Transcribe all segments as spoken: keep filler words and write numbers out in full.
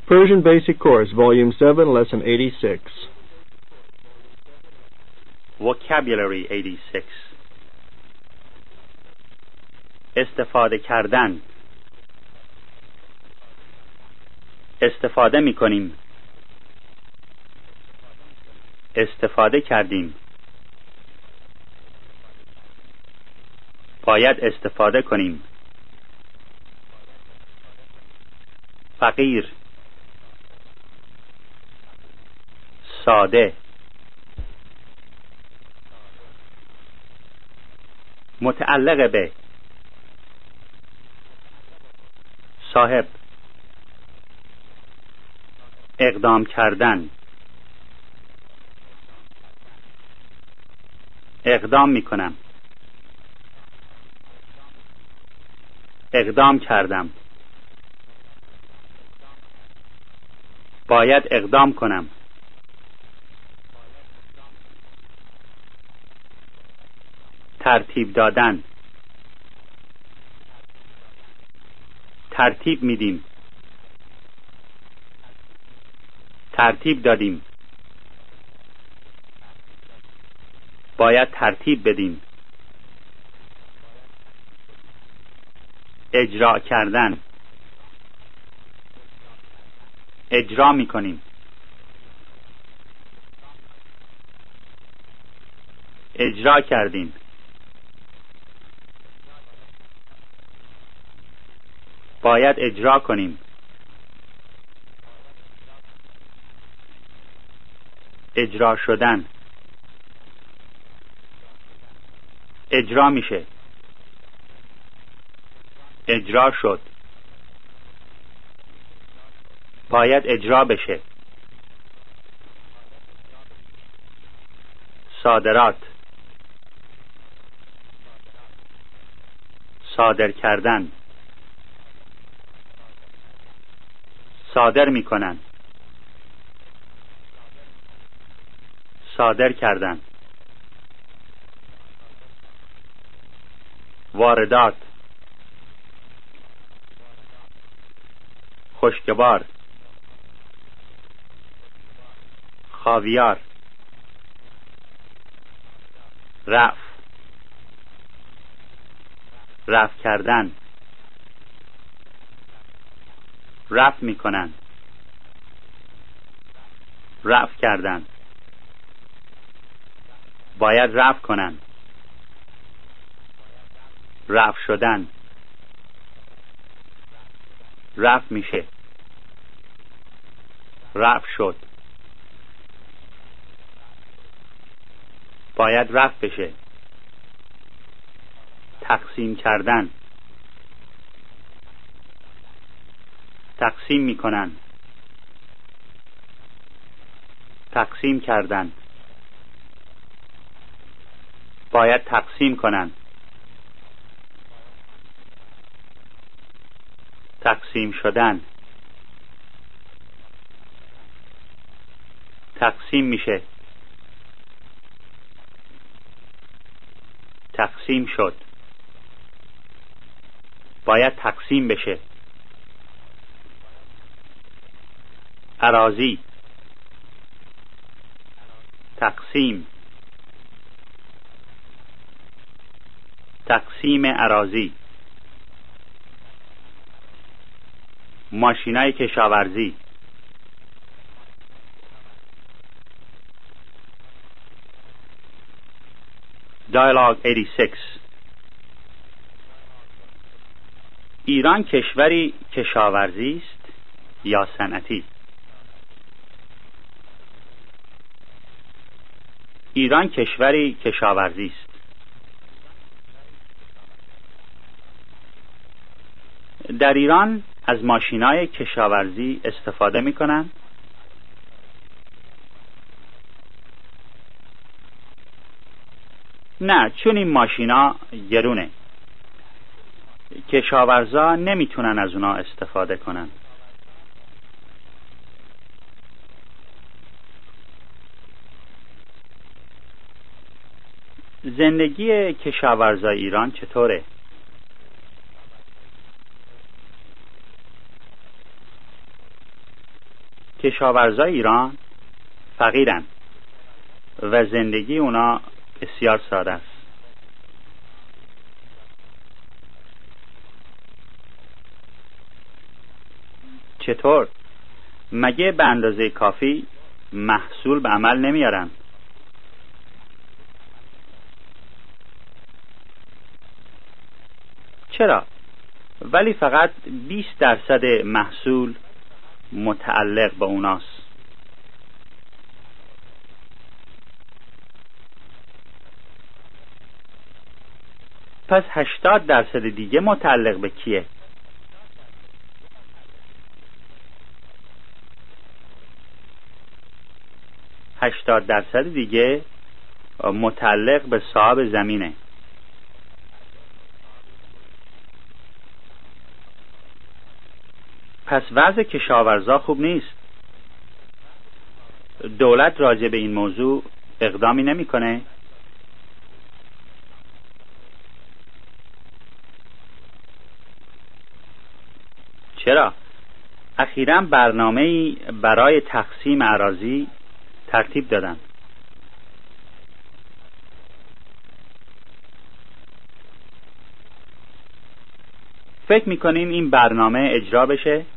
Persian Basic Course, Volume seven, Lesson eighty-six. Vocabulary eighty-six. استفاده کردن. استفاده می کنیم. استفاده کردیم. باید استفاده کنیم. فقیر، ساده، متعلق به، صاحب، اقدام کردن، اقدام می کنم، اقدام کردم، باید اقدام کنم، ترتیب دادن، ترتیب میدیم، ترتیب دادیم، باید ترتیب بدیم، اجرا کردن، اجرا میکنیم، اجرا کردیم، باید اجرا کنیم، اجرا شدن، اجرا میشه، اجرا شد، باید اجرا بشه، صادرات، صادر کردن، صادر میکنن، صادر کردن، واردات، خشکبار، خاویار، رفع، رفع کردن، رفع میکنن، رفع کردن، باید رفع کنن، رفع شدن، رفع میشه، رفع شد، باید رفع بشه، تقسیم کردن، تقسیم میکنن، تقسیم کردن، باید تقسیم کنن، تقسیم شدن، تقسیم میشه، تقسیم شد، باید تقسیم بشه، اراضی، تقسیم، تقسیم اراضی، ماشینای کشاورزی، Dialogue eighty-six. ایران کشوری کشاورزی است یا صنعتی؟ ایران کشوری کشاورزی است. در ایران از ماشینای کشاورزی استفاده می‌کنند؟ نه، چون این ماشینا گرونه. کشاورزا نمیتونن از اونا استفاده کنن. زندگی کشاورزای ایران چطوره؟ کشاورزای ایران فقیرن و زندگی اونا بسیار ساده است. چطور؟ مگه به اندازه کافی محصول به عمل نمیارن؟ چرا؟ ولی فقط بیست درصد محصول متعلق به اوناست. پس هشتاد درصد دیگه متعلق به کیه؟ هشتاد درصد دیگه متعلق به صاحب زمینه. پس وضع کشاورزا خوب نیست. دولت راجع به این موضوع اقدامی نمیکنه؟ چرا؟ اخیراً برنامه‌ای برای تقسیم اراضی ترتیب دادن. فکر میکنیم این برنامه اجرا بشه؟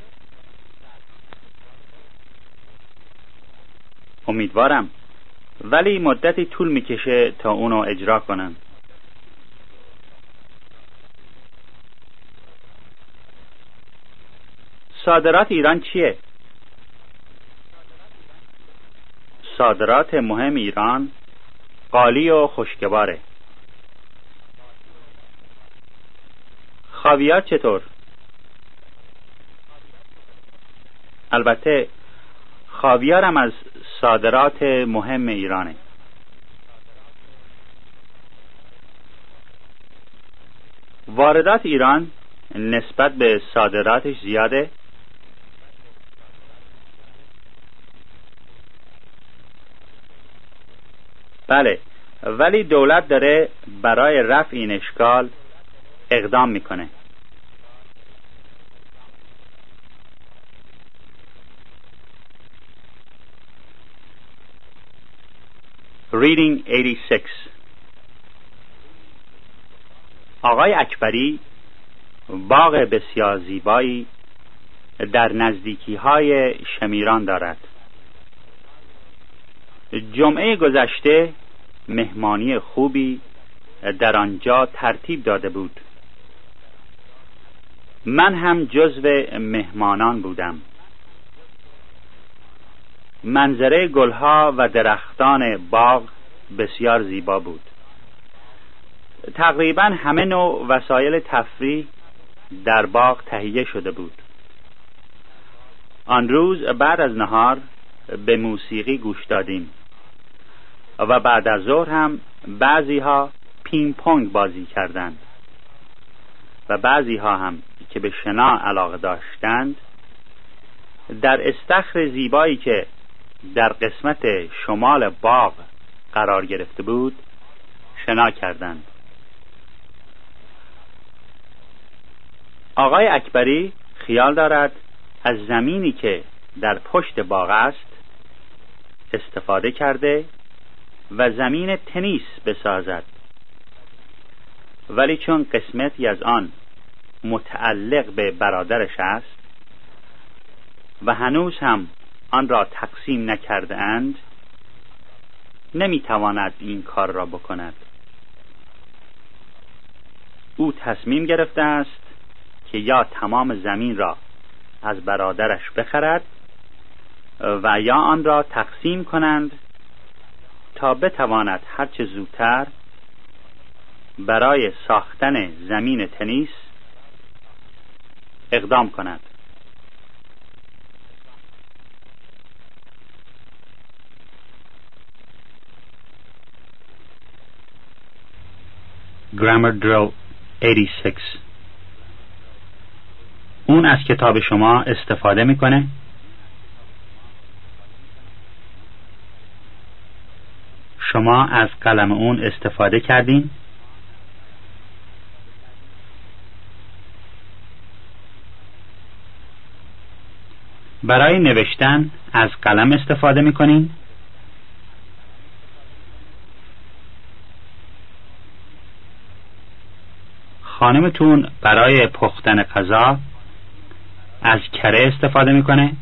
امیدوارم، ولی مدتی طول میکشه تا اونو اجرا کنن. صادرات ایران چیه؟ صادرات مهم ایران قالی و خشکباره. خاویار چطور؟ البته خاویار هم از صادرات مهم ایرانه. واردات ایران نسبت به صادراتش زیاده؟ بله، ولی دولت داره برای رفع این اشکال اقدام میکنه. Reading eighty-six. آقای اکبری باغ بسیار زیبایی در نزدیکی های شمیران دارد. جمعه گذشته مهمانی خوبی در آنجا ترتیب داده بود. من هم جزو مهمانان بودم. منظره گلها و درختان باغ بسیار زیبا بود. تقریبا همه نوع وسایل تفریح در باغ تهیه شده بود. آن روز بعد از نهار به موسیقی گوش دادیم و بعد از ظهر هم بعضی ها پینگ پونگ بازی کردند و بعضی ها هم که به شنا علاقه داشتند در استخر زیبایی که در قسمت شمال باغ قرار گرفته بود شنا کردند. آقای اکبری خیال دارد از زمینی که در پشت باغ است استفاده کرده و زمین تنیس بسازد، ولی چون قسمتی از آن متعلق به برادرش است و هنوز هم آن را تقسیم نکرده اند نمیتواند این کار را بکند. او تصمیم گرفته است که یا تمام زمین را از برادرش بخرد و یا آن را تقسیم کنند تا بتواند هرچه زودتر برای ساختن زمین تنیس اقدام کند. Grammar Drill eighty-six. اون از کتاب شما استفاده میکنه؟ شما از قلم اون استفاده کردین؟ برای نوشتن از قلم استفاده می‌کنین؟ خانمتون برای پختن غذا از کره استفاده می‌کنه؟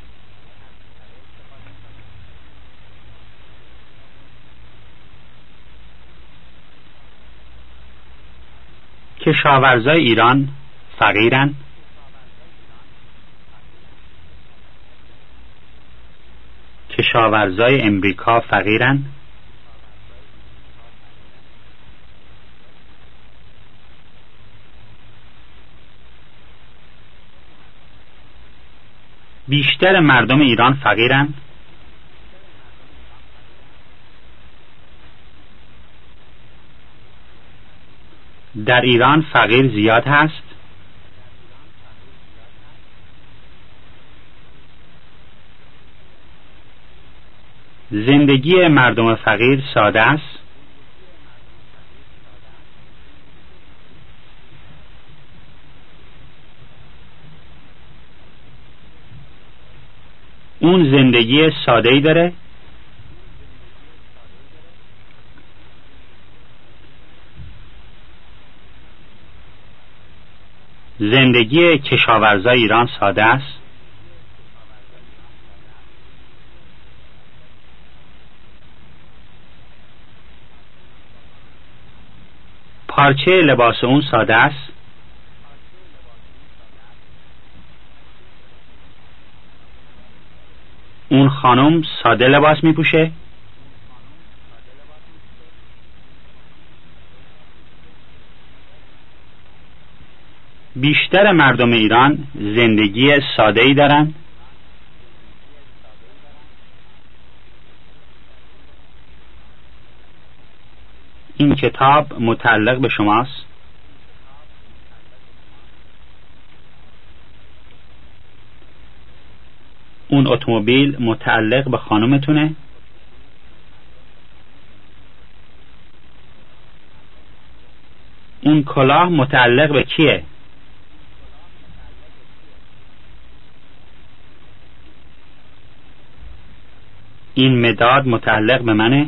کشاورزای ایران فقیرن؟ کشاورزای امریکا فقیرن؟ بیشتر مردم ایران فقیرن؟ در ایران فقیر زیاد هست؟ زندگی مردم فقیر ساده است؟ اون زندگی ساده‌ای داره؟ زندگی کشاورزای ایران ساده است؟ پارچه لباس اون ساده است؟ اون خانم ساده لباس می پوشه؟ بیشتر مردم ایران زندگی ساده‌ای دارن؟ این کتاب متعلق به شماست؟ اون اتومبیل متعلق به خانمتونه؟ اون کلاه متعلق به کیه؟ این مداد متعلق به منه؟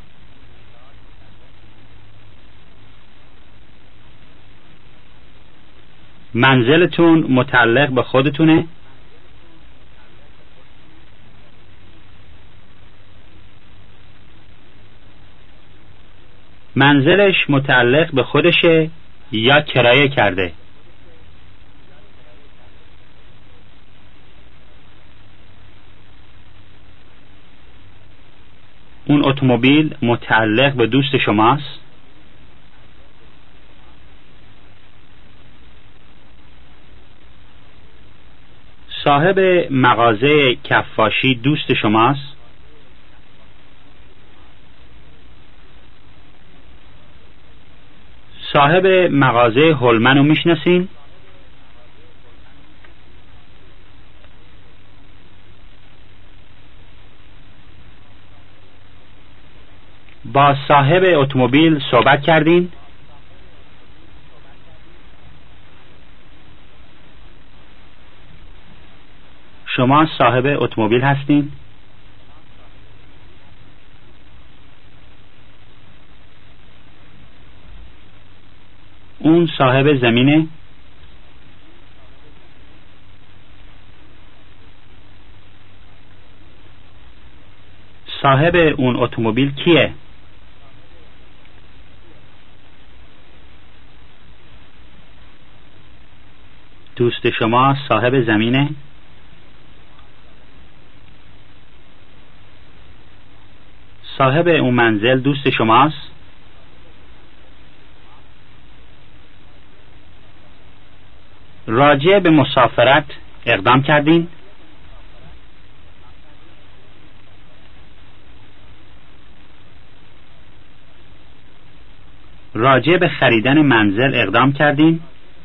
منزلتون متعلق به خودتونه؟ منزلش متعلق به خودشه یا کرایه کرده؟ اون اتومبیل متعلق به دوست شماست؟ صاحب مغازه کفاشی دوست شماست؟ صاحب مغازه هولمن رو میشناسین؟ با صاحب اتومبیل صحبت کردین؟ شما صاحب اتومبیل هستین؟ اون صاحب زمینه؟ صاحب اون اتومبیل کیه؟ دوست شما صاحب زمینه؟ صاحب اون منزل دوست شماست؟ راجع به مسافرت اقدام کردین؟ راجع به خریدن منزل اقدام کردین؟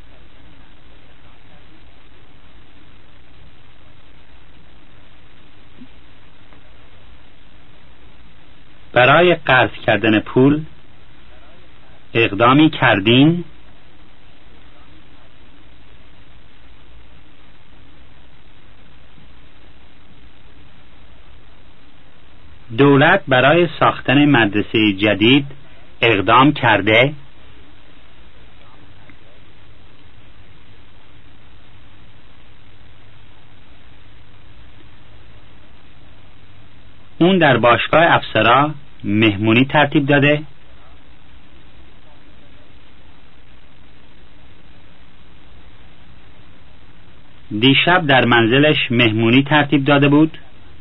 برای قرض کردن پول اقدامی کردین؟ دولت برای ساختن مدرسه جدید اقدام کرده. اون در باشگاه افسرا مهمونی ترتیب داده. دیشب در منزلش مهمونی ترتیب داده بود.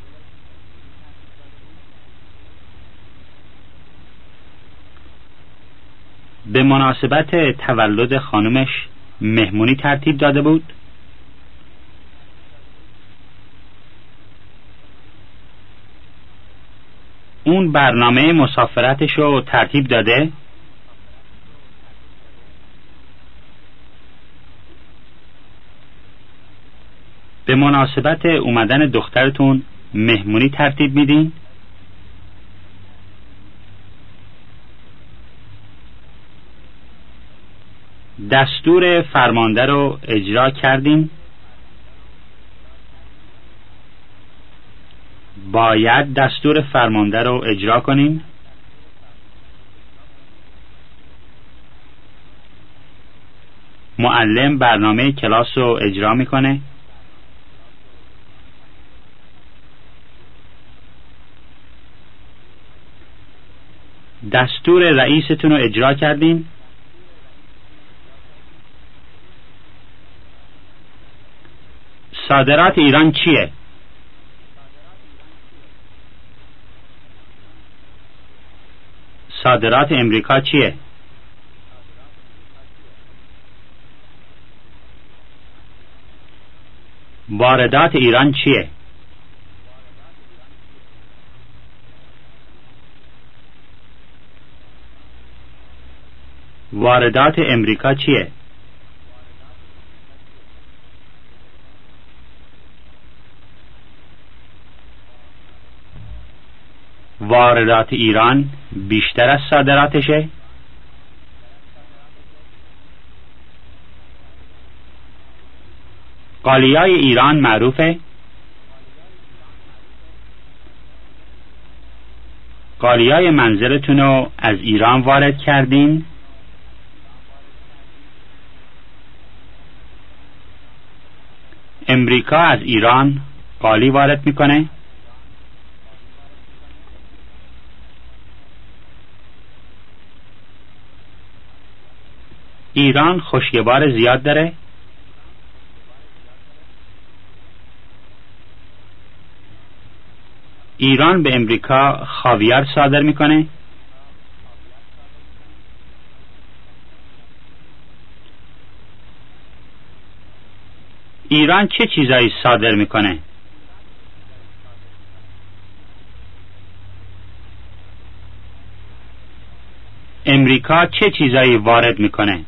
به مناسبت تولد خانومش مهمونی ترتیب داده بود. اون برنامه مسافرتش رو ترتیب داده. به مناسبت اومدن دخترتون مهمونی ترتیب میدین. دستور فرمانده رو اجرا کردین. باید دستور فرمانده رو اجرا کنین. معلم برنامه کلاس رو اجرا میکنه. دستور رئیستون رو اجرا کردین. صادرات ایران چیه؟ صادرات امریکا چیه؟ واردات ایران چیه؟ واردات امریکا چیه؟ واردات ایران بیشتر از صادراتشه؟ قالیای ایران معروفه؟ قالیای منزلتون رو از ایران وارد کردین؟ امریکا از ایران قالی وارد میکنه؟ ایران خشکبار زیاد داره؟ ایران به امریکا خاویار صادر میکنه؟ ایران چه چیزایی صادر میکنه؟ امریکا چه چیزایی وارد میکنه؟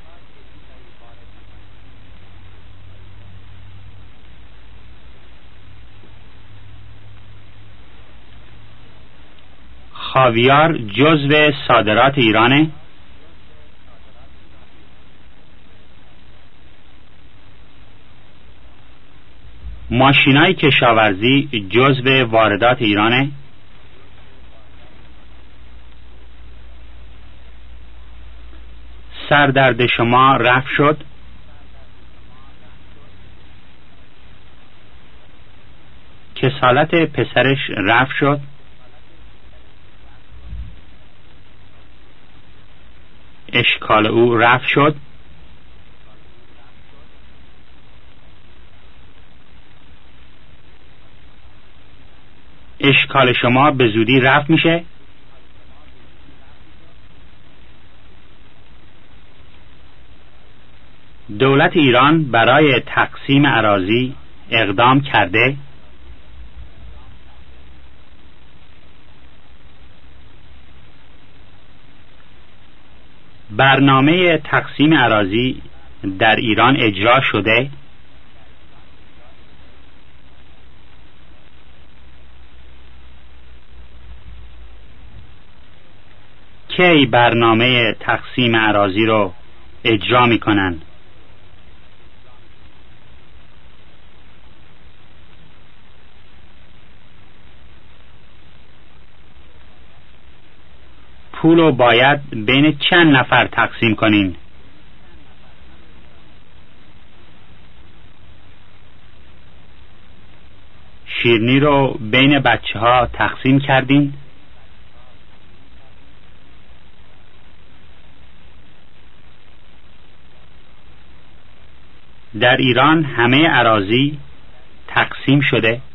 خاویار جزو صادرات ایرانه؟ ماشینای کشاورزی جزو واردات ایرانه؟ سردرد شما رفع شد؟ کسالت پسرش رفع شد؟ اشکال او رفع شد؟ اشکال شما به زودی رفع میشه؟ دولت ایران برای تقسیم اراضی اقدام کرده؟ برنامه تقسیم اراضی در ایران اجرا شده؟ کی برنامه تقسیم اراضی رو اجرا میکنن؟ پول رو باید بین چند نفر تقسیم کنین؟ شیرینی رو بین بچه ها تقسیم کردین؟ در ایران همه اراضی تقسیم شده؟